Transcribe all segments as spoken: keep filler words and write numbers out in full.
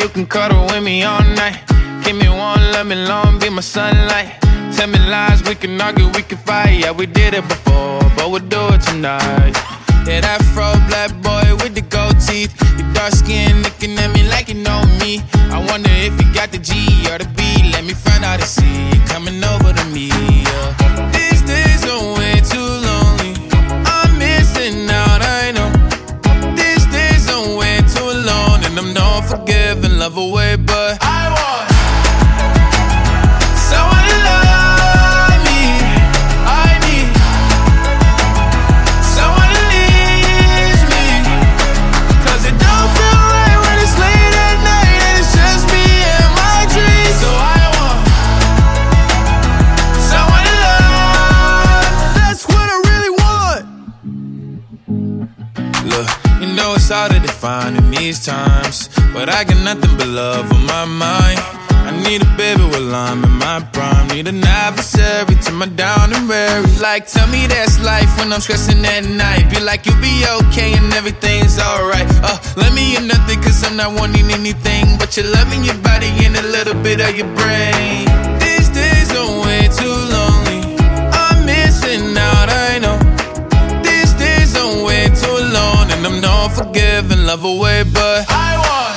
you can cuddle with me all night. Give me one, let me long, be my sunlight. Tell me lies, we can argue, we can fight. Yeah, we did it before, but we'll do it tonight. Yeah, that fro black boy with the gold teeth. Your dark skin looking at me like you know me. I wonder if you got the G or the B. Let me find out and see you coming over to me. Yeah. These days are way too lonely. I'm missing out, I know. These days are way too alone, and I'm not forgiving, love away, but I want someone to love me. I need someone to leave me, 'cause it don't feel right when it's late at night and it's just me and my dreams. So I want someone to love. That's what I really want. Look, you know it's hard to define in these times, but I got nothing but love on my mind. I need a baby while I'm in my prime. Need an adversary to my down and weary. Like, tell me that's life when I'm stressing at night. Be like, you'll be okay and everything's alright. Uh, let me in nothing, 'cause I'm not wanting anything but your love in your body and a little bit of your brain. These days are way too lonely. I'm missing out, I know. These days are way too alone, and I'm not forgiving, love away, but I want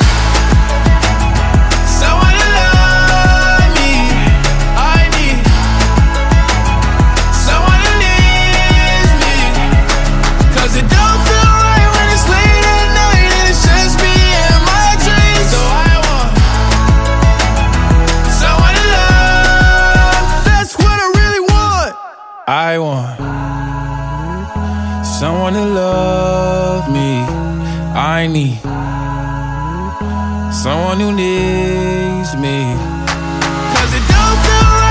someone to love me. I need someone to leave me, 'cause it don't feel right when it's late at night and it's just me and my dreams. So I want someone to love. That's what I really want. I want someone to love me. I need someone who needs me, 'cause it don't feel right.